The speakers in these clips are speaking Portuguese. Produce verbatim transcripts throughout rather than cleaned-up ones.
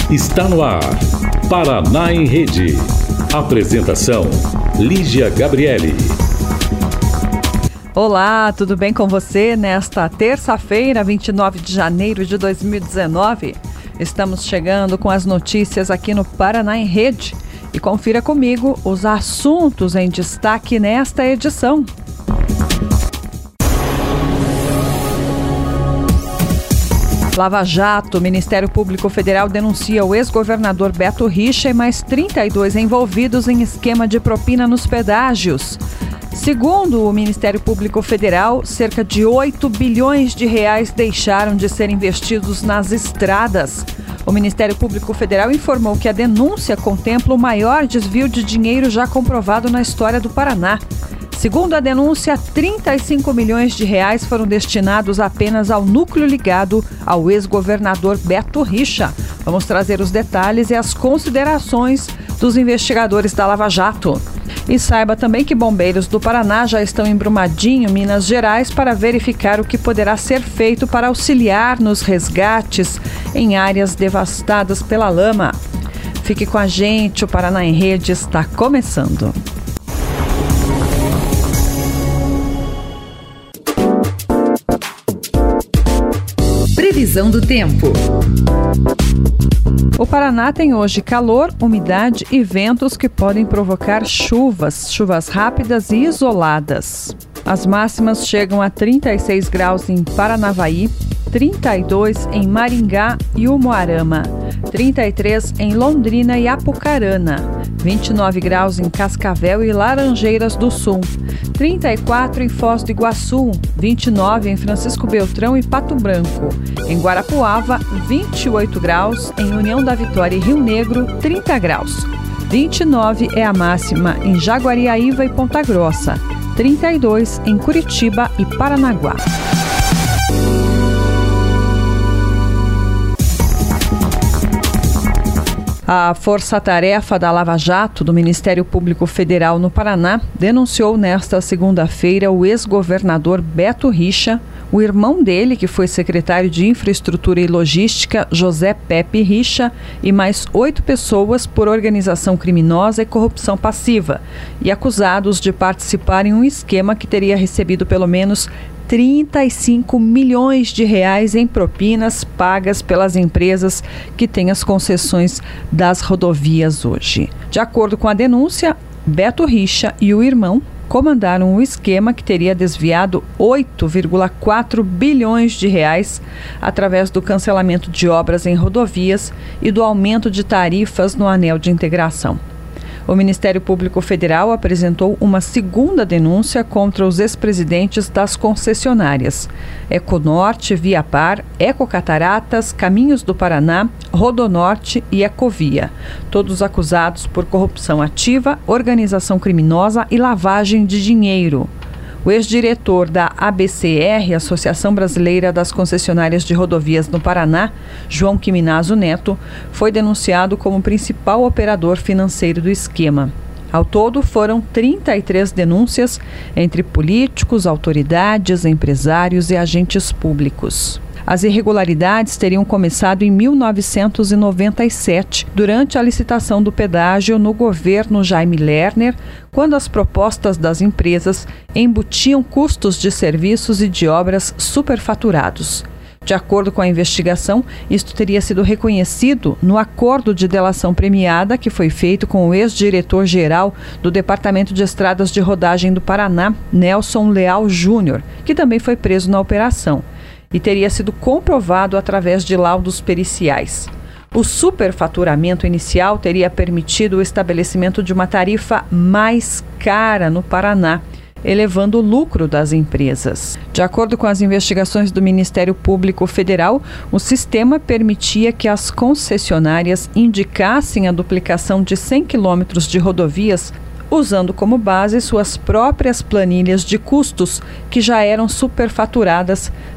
Está no ar, Paraná em Rede. Apresentação, Lígia Gabriele. Olá, tudo bem com você? Nesta terça-feira, vinte e nove de janeiro de dois mil e dezenove, estamos chegando com as notícias aqui no Paraná em Rede. E confira comigo os assuntos em destaque nesta edição. Lava Jato, Ministério Público Federal denuncia o ex-governador Beto Richa e mais trinta e dois envolvidos em esquema de propina nos pedágios. Segundo o Ministério Público Federal, cerca de oito bilhões de reais deixaram de ser investidos nas estradas. O Ministério Público Federal informou que a denúncia contempla o maior desvio de dinheiro já comprovado na história do Paraná. Segundo a denúncia, trinta e cinco milhões de reais foram destinados apenas ao núcleo ligado ao ex-governador Beto Richa. Vamos trazer os detalhes e as considerações dos investigadores da Lava Jato. E saiba também que bombeiros do Paraná já estão em Brumadinho, Minas Gerais, para verificar o que poderá ser feito para auxiliar nos resgates em áreas devastadas pela lama. Fique com a gente, o Paraná em Rede está começando. Previsão do tempo. O Paraná tem hoje calor, umidade e ventos que podem provocar chuvas, chuvas rápidas e isoladas. As máximas chegam a trinta e seis graus em Paranavaí, trinta e dois em Maringá e Umuarama, trinta e três em Londrina e Apucarana, vinte e nove graus em Cascavel e Laranjeiras do Sul, trinta e quatro em Foz do Iguaçu, vinte e nove em Francisco Beltrão e Pato Branco. Em Guarapuava, vinte e oito graus, em União da Vitória e Rio Negro, trinta graus. vinte e nove é a máxima em Jaguariaíva e Ponta Grossa, trinta e dois em Curitiba e Paranaguá. A Força-Tarefa da Lava Jato do Ministério Público Federal no Paraná denunciou nesta segunda-feira o ex-governador Beto Richa, o irmão dele, que foi secretário de Infraestrutura e Logística, José Pepe Richa, e mais oito pessoas por organização criminosa e corrupção passiva, e acusados de participar em um esquema que teria recebido pelo menos trinta e cinco milhões de reais em propinas pagas pelas empresas que têm as concessões das rodovias hoje. De acordo com a denúncia, Beto Richa e o irmão comandaram o esquema que teria desviado oito vírgula quatro bilhões de reais através do cancelamento de obras em rodovias e do aumento de tarifas no anel de integração. O Ministério Público Federal apresentou uma segunda denúncia contra os ex-presidentes das concessionárias Econorte, Viapar, Ecocataratas, Caminhos do Paraná, Rodonorte e Ecovia, todos acusados por corrupção ativa, organização criminosa e lavagem de dinheiro. O ex-diretor da A B C R, Associação Brasileira das Concessionárias de Rodovias no Paraná, João Quiminazo Neto, foi denunciado como principal operador financeiro do esquema. Ao todo, foram trinta e três denúncias entre políticos, autoridades, empresários e agentes públicos. As irregularidades teriam começado em mil novecentos e noventa e sete, durante a licitação do pedágio no governo Jaime Lerner, quando as propostas das empresas embutiam custos de serviços e de obras superfaturados. De acordo com a investigação, isto teria sido reconhecido no acordo de delação premiada que foi feito com o ex-diretor-geral do Departamento de Estradas de Rodagem do Paraná, Nelson Leal Júnior, que também foi preso na operação, e teria sido comprovado através de laudos periciais. O superfaturamento inicial teria permitido o estabelecimento de uma tarifa mais cara no Paraná, elevando o lucro das empresas. De acordo com as investigações do Ministério Público Federal, o sistema permitia que as concessionárias indicassem a duplicação de cem quilômetros de rodovias usando como base suas próprias planilhas de custos, que já eram superfaturadas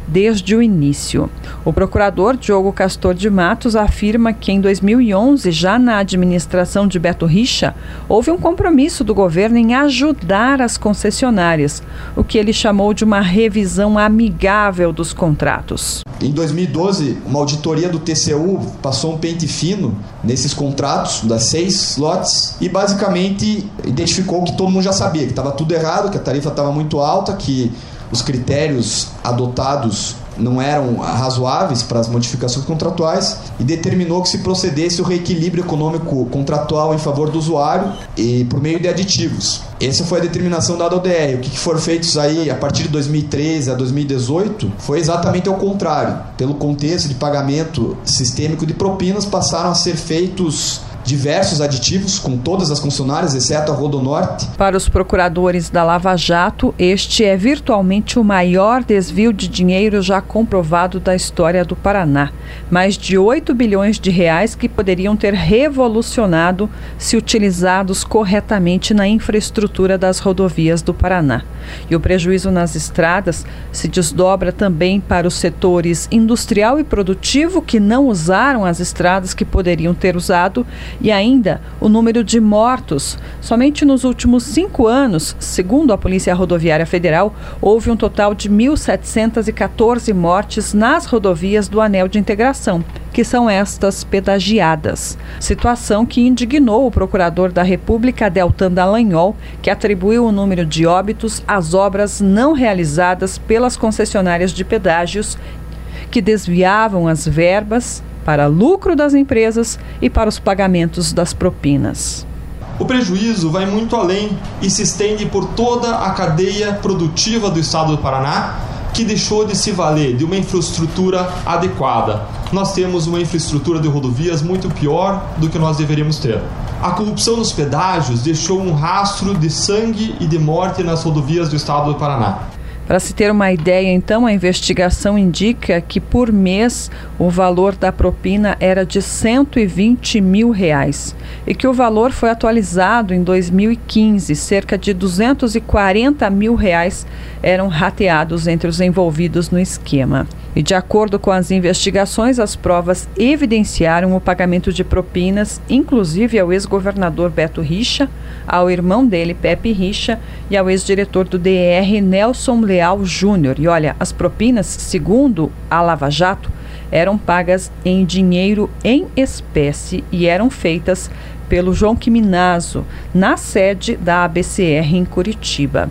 desde o início. O procurador Diogo Castor de Matos afirma que em dois mil e onze, já na administração de Beto Richa, houve um compromisso do governo em ajudar as concessionárias, o que ele chamou de uma revisão amigável dos contratos. Em dois mil e doze, uma auditoria do T C U passou um pente fino nesses contratos das seis lotes e basicamente identificou que todo mundo já sabia, que estava tudo errado, que a tarifa estava muito alta, que os critérios adotados não eram razoáveis para as modificações contratuais e determinou que se procedesse o reequilíbrio econômico contratual em favor do usuário e por meio de aditivos. Essa foi a determinação dada ao D R. O que foram feitos aí a partir de dois mil e treze a dois mil e dezoito foi exatamente ao contrário. Pelo contexto de pagamento sistêmico de propinas, passaram a ser feitos diversos aditivos com todas as concessionárias, exceto a Rodonorte. Para os procuradores da Lava Jato, este é virtualmente o maior desvio de dinheiro já comprovado da história do Paraná. Mais de oito bilhões de reais que poderiam ter revolucionado se utilizados corretamente na infraestrutura das rodovias do Paraná. E o prejuízo nas estradas se desdobra também para os setores industrial e produtivo que não usaram as estradas que poderiam ter usado. E ainda o número de mortos. Somente nos últimos cinco anos, segundo a Polícia Rodoviária Federal, houve um total de mil setecentas e quatorze mortes nas rodovias do Anel de Integração, que são estas pedagiadas. Situação que indignou o procurador da República, Deltan Dallagnol, que atribuiu o número de óbitos às obras não realizadas pelas concessionárias de pedágios, que desviavam as verbas para lucro das empresas e para os pagamentos das propinas. O prejuízo vai muito além e se estende por toda a cadeia produtiva do estado do Paraná, que deixou de se valer de uma infraestrutura adequada. Nós temos uma infraestrutura de rodovias muito pior do que nós deveríamos ter. A corrupção nos pedágios deixou um rastro de sangue e de morte nas rodovias do estado do Paraná. Para se ter uma ideia, então, a investigação indica que por mês o valor da propina era de cento e vinte mil reais e que o valor foi atualizado em dois mil e quinze, cerca de duzentos e quarenta mil reais eram rateados entre os envolvidos no esquema. E de acordo com as investigações, as provas evidenciaram o pagamento de propinas, inclusive ao ex-governador Beto Richa, ao irmão dele, Pepe Richa, e ao ex-diretor do D R, Nelson Leal Júnior. E olha, as propinas, segundo a Lava Jato, eram pagas em dinheiro em espécie e eram feitas pelo João Quiminazo, na sede da A B C R em Curitiba.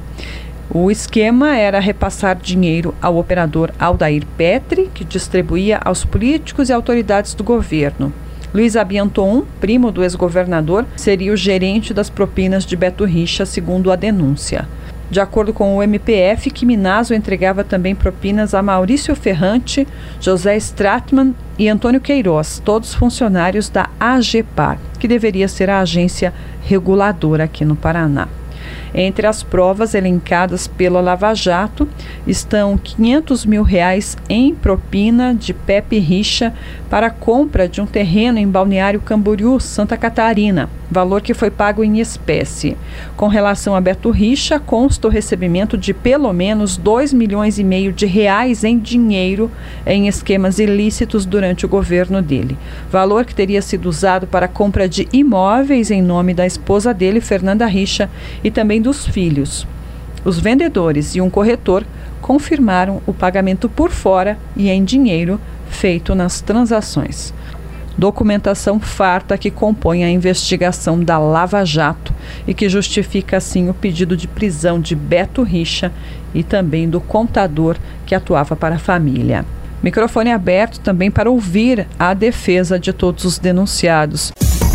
O esquema era repassar dinheiro ao operador Aldair Petri, que distribuía aos políticos e autoridades do governo. Luiz Abianton, primo do ex-governador, seria o gerente das propinas de Beto Richa, segundo a denúncia. De acordo com o M P F, Quiminazo entregava também propinas a Maurício Ferrante, José Stratman e Antônio Queiroz, todos funcionários da AGEPAR, que deveria ser a agência reguladora aqui no Paraná. Entre as provas elencadas pela Lava Jato estão quinhentos mil reais em propina de Pepe Richa para a compra de um terreno em Balneário Camboriú, Santa Catarina, valor que foi pago em espécie. Com relação a Beto Richa, consta o recebimento de pelo menos dois milhões e meio de reais em dinheiro em esquemas ilícitos durante o governo dele. Valor que teria sido usado para a compra de imóveis em nome da esposa dele, Fernanda Richa, e também dos filhos. Os vendedores e um corretor confirmaram o pagamento por fora e em dinheiro feito nas transações. Documentação farta que compõe a investigação da Lava Jato e que justifica, assim, o pedido de prisão de Beto Richa e também do contador que atuava para a família. Microfone aberto também para ouvir a defesa de todos os denunciados.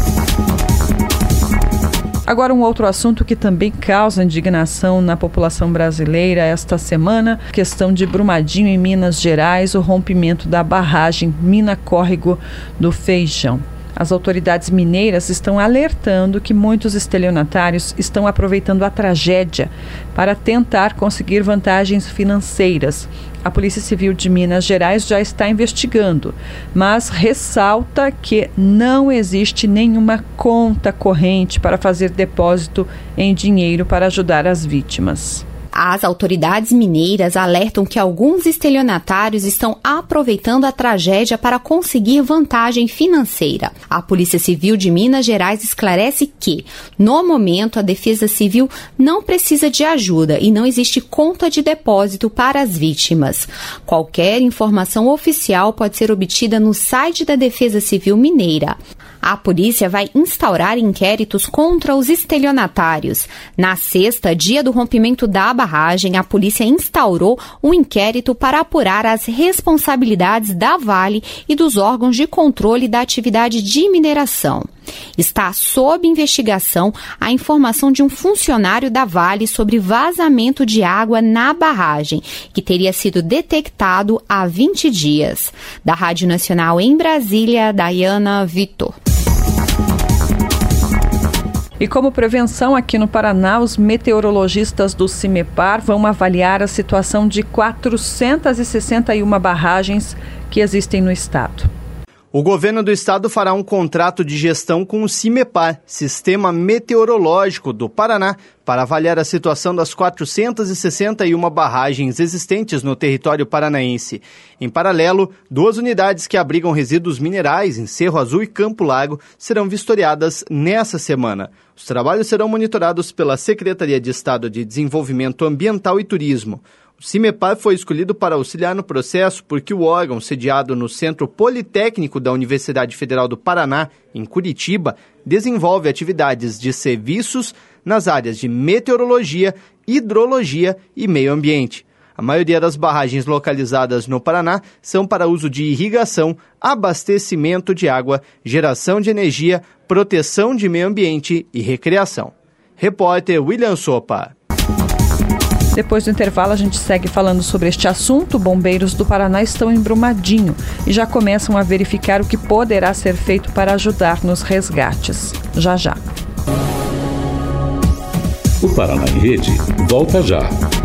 Agora, um outro assunto que também causa indignação na população brasileira esta semana, questão de Brumadinho, em Minas Gerais, o rompimento da barragem Mina Córrego do Feijão. As autoridades mineiras estão alertando que muitos estelionatários estão aproveitando a tragédia para tentar conseguir vantagens financeiras. A Polícia Civil de Minas Gerais já está investigando, mas ressalta que não existe nenhuma conta corrente para fazer depósito em dinheiro para ajudar as vítimas. A As autoridades mineiras alertam que alguns estelionatários estão aproveitando a tragédia para conseguir vantagem financeira. A Polícia Civil de Minas Gerais esclarece que, no momento, a Defesa Civil não precisa de ajuda e não existe conta de depósito para as vítimas. Qualquer informação oficial pode ser obtida no site da Defesa Civil Mineira. A polícia vai instaurar inquéritos contra os estelionatários. Na sexta, dia do rompimento da barragem, a polícia instaurou um inquérito para apurar as responsabilidades da Vale e dos órgãos de controle da atividade de mineração. Está sob investigação a informação de um funcionário da Vale sobre vazamento de água na barragem, que teria sido detectado há vinte dias. Da Rádio Nacional em Brasília, Dayana Vitor. E como prevenção aqui no Paraná, os meteorologistas do CIMEPAR vão avaliar a situação de quatrocentas e sessenta e uma barragens que existem no estado. O governo do estado fará um contrato de gestão com o CIMEPAR, Sistema Meteorológico do Paraná, para avaliar a situação das quatrocentas e sessenta e uma barragens existentes no território paranaense. Em paralelo, duas unidades que abrigam resíduos minerais em Cerro Azul e Campo Largo serão vistoriadas nessa semana. Os trabalhos serão monitorados pela Secretaria de Estado de Desenvolvimento Ambiental e Turismo. O CIMEPAR foi escolhido para auxiliar no processo porque o órgão, sediado no Centro Politécnico da Universidade Federal do Paraná, em Curitiba, desenvolve atividades de serviços nas áreas de meteorologia, hidrologia e meio ambiente. A maioria das barragens localizadas no Paraná são para uso de irrigação, abastecimento de água, geração de energia, proteção de meio ambiente e recreação. Repórter William Sopa. Depois do intervalo, a gente segue falando sobre este assunto. Bombeiros do Paraná estão em Brumadinho e já começam a verificar o que poderá ser feito para ajudar nos resgates. Já, já. O Paraná em Rede volta já.